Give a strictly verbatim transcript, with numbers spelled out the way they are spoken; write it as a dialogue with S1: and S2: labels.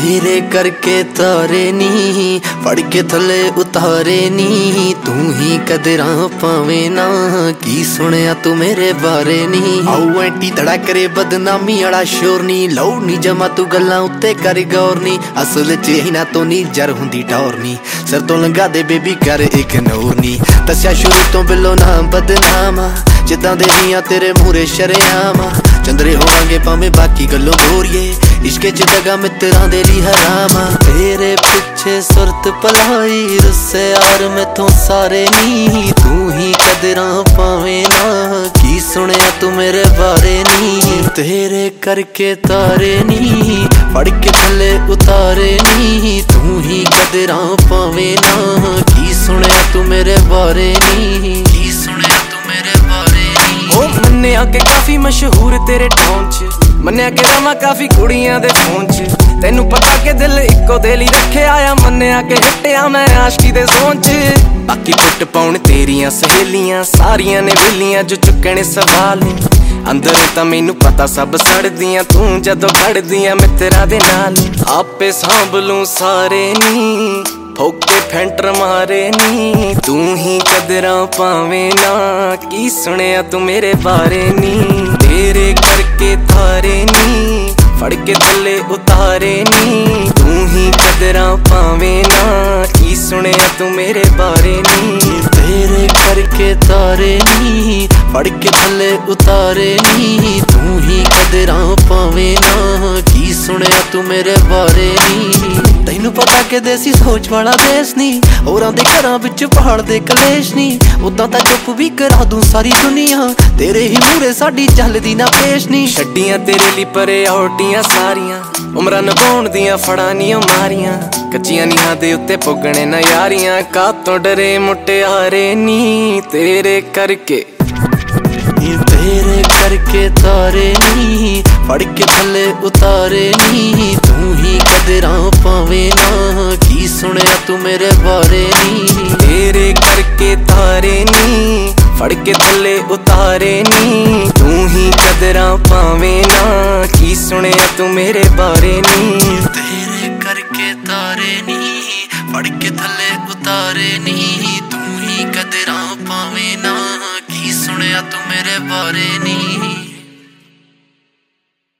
S1: तेरे करके तारे नी फड़ के थले उतारे नी तू ही कदरां पावे ना की सुनिया तू मेरे बारे नी आऊ एंटी धड़ा करे बदनामी आला शोर नी लौ नी जमा तू गल्लां उत्ते कर गौर नी असल च ही ना तो नी जर हुंदी टौर नी सिर तो लंघा दे बेबी कर इग्नोर नी दस्या शुरू तो बिलो ना बदनामा जिद्दां दे हियां तेरे मूरे शरेआम चंद्रे होवांगे भावें बाकी गल्लों गोरिए इश्के च दगा मित्रां दे ली हरामा तेरे पिछे सुरत पलाई रुस्से यार मैथों सारे नी तू ही कदरां पावें ना की सुनिया तू मेरे बारे नी तेरे करके तारे नी फड़ के थले उतारे नी तू ही कदरां पावें ना की सुनिया तू मेरे बारे नी की सुनिया तू मेरे बारे नी
S2: ओ मन्निया के काफी मशहूर तेरे टाउन च मन्निया के रवा काफी कुड़ियां दे फोन च तेनू पता के दिल इको दिल ही रखे आया मन्निया के हिट्टिया मैं आशकी दे जोन च बाकी कुट पाउन तेरियां सहेलियां सारियां ने विलियां जो चुकने सवाल नहीं अंदरों तां मैनू पता सब सड़दियां तू जदों खड़दियां मित्रां दे नाल आपे सांभ लूं सारे नी फोके फैंटर मारे नी तू ही कदरां पावें ना की सुनिया तू मेरे बारे नी तेरे करके तारे नी फड़ के थले उतारे नी तू ही कदरां पावें ना की सुनिया तू मेरे बारे नी
S1: तेरे करके तारे नी फड़ के थले उतारे नी तू ही कदरां पावें ना की सुनिया तू मेरे बारे नी तैनू पता के देसी सोच वाला देश नी होरां दे घरां विच पहाड़ दे कलेश नी उदां तां चुप भी करा दूं सारी दुनिया तेरे ही मूरे साडी चलदी ना पेश नी
S2: छड्डियां तेरे ली परे औटियां सारियां उमरां नभाउण दियां फड़ां नी मारियां कच्चियां नीहां दे उत्ते पुगणे ना यारियां कातों डरे मुटियारे नी तेरे करके
S1: तेरे करके तारे नी फड़ के थले उतारे नी तू ही कदरां पावें ना की सुनिया तू मेरे बारे नी
S2: तेरे करके तारे नी फड़ के थले उतारे नी तू ही कदरां पावें ना की सुनिया तू मेरे बारे नी।